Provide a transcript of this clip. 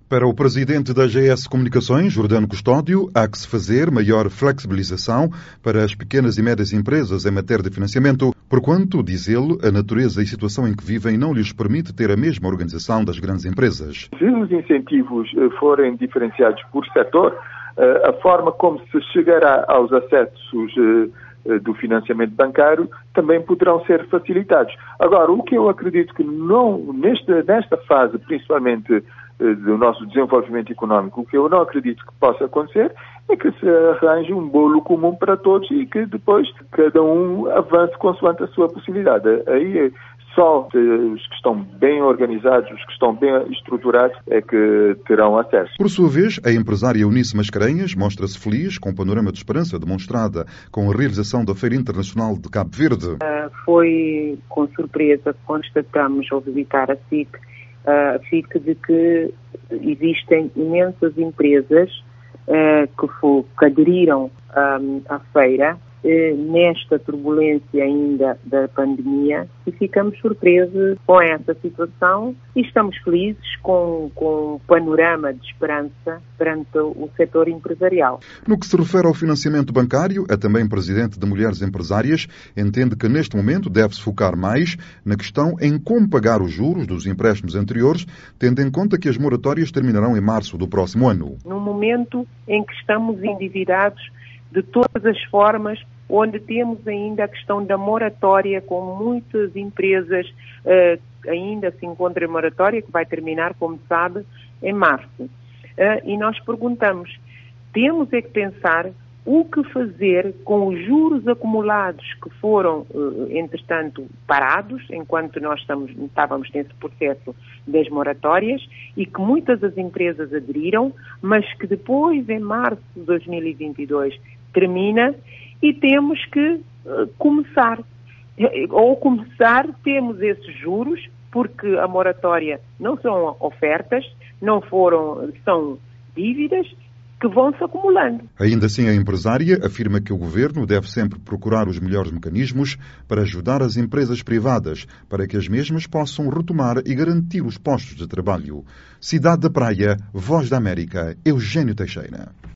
Para o presidente da AGS Comunicações, Jordano Custódio, há que se fazer maior flexibilização para as pequenas e médias empresas em matéria de financiamento, porquanto, diz ele, a natureza e situação em que vivem não lhes permite ter a mesma organização das grandes empresas. Se os incentivos forem diferenciados por setor, a forma como se chegará aos acessos do financiamento bancário também poderão ser facilitados. Agora, o que eu acredito que não, nesta fase, principalmente do nosso desenvolvimento económico, o que eu não acredito que possa acontecer é que se arranje um bolo comum para todos e que depois cada um avance consoante a sua possibilidade. Aí só os que estão bem organizados, os que estão bem estruturados, é que terão acesso. Por sua vez, a empresária Eunice Mascarenhas mostra-se feliz com o panorama de esperança demonstrada com a realização da Feira Internacional de Cabo Verde. Foi com surpresa que constatamos ao visitar a FIC de que existem imensas empresas que aderiram à feira nesta turbulência ainda da pandemia e ficamos surpresos com essa situação e estamos felizes com o panorama de esperança perante o setor empresarial. No que se refere ao financiamento bancário, a também presidente de Mulheres Empresárias entende que neste momento deve-se focar mais na questão em como pagar os juros dos empréstimos anteriores, tendo em conta que as moratórias terminarão em março do próximo ano. No momento em que estamos endividados de todas as formas, onde temos ainda a questão da moratória, com muitas empresas ainda se encontram em moratória, que vai terminar, como sabe, em março. E nós perguntamos, temos é que pensar o que fazer com os juros acumulados que foram, entretanto, parados, enquanto nós estávamos nesse processo das moratórias e que muitas das empresas aderiram, mas que depois, em março de 2022, termina e temos que começar. Temos esses juros, porque a moratória não são ofertas, são dívidas que vão se acumulando. Ainda assim, a empresária afirma que o governo deve sempre procurar os melhores mecanismos para ajudar as empresas privadas, para que as mesmas possam retomar e garantir os postos de trabalho. Cidade da Praia, Voz da América, Eugênio Teixeira.